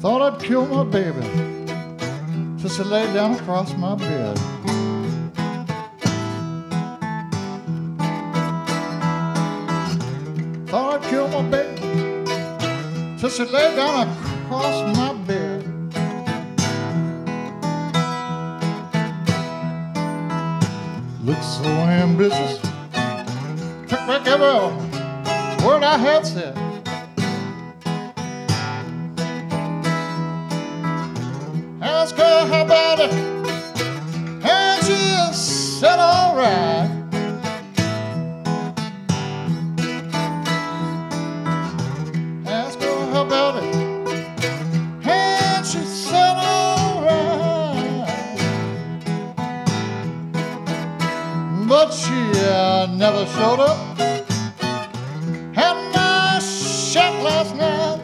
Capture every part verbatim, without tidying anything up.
Thought I'd kill my baby till she laid down across my bed. Thought I'd kill my baby till she laid down across my bed. Looked so ambitious, took back every word I had said. Asked her how about it, and she said all right. Asked her how about it, and she said all right. But she uh, never showed up at my shack last night.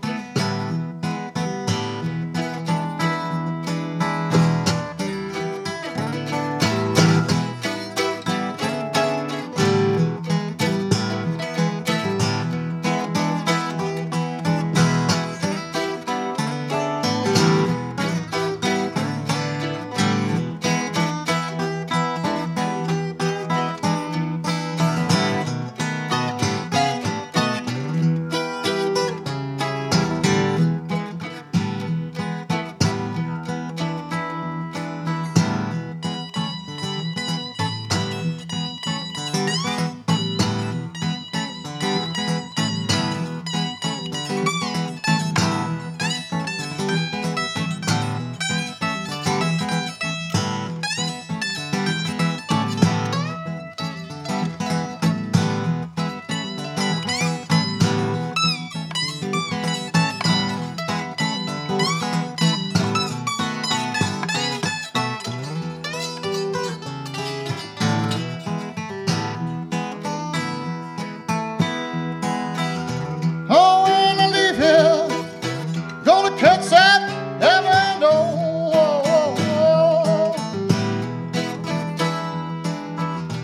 Oh, when I leave here, gonna catch that Emerald.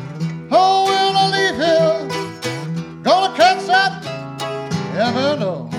Oh, when I leave here, gonna catch that Emerald.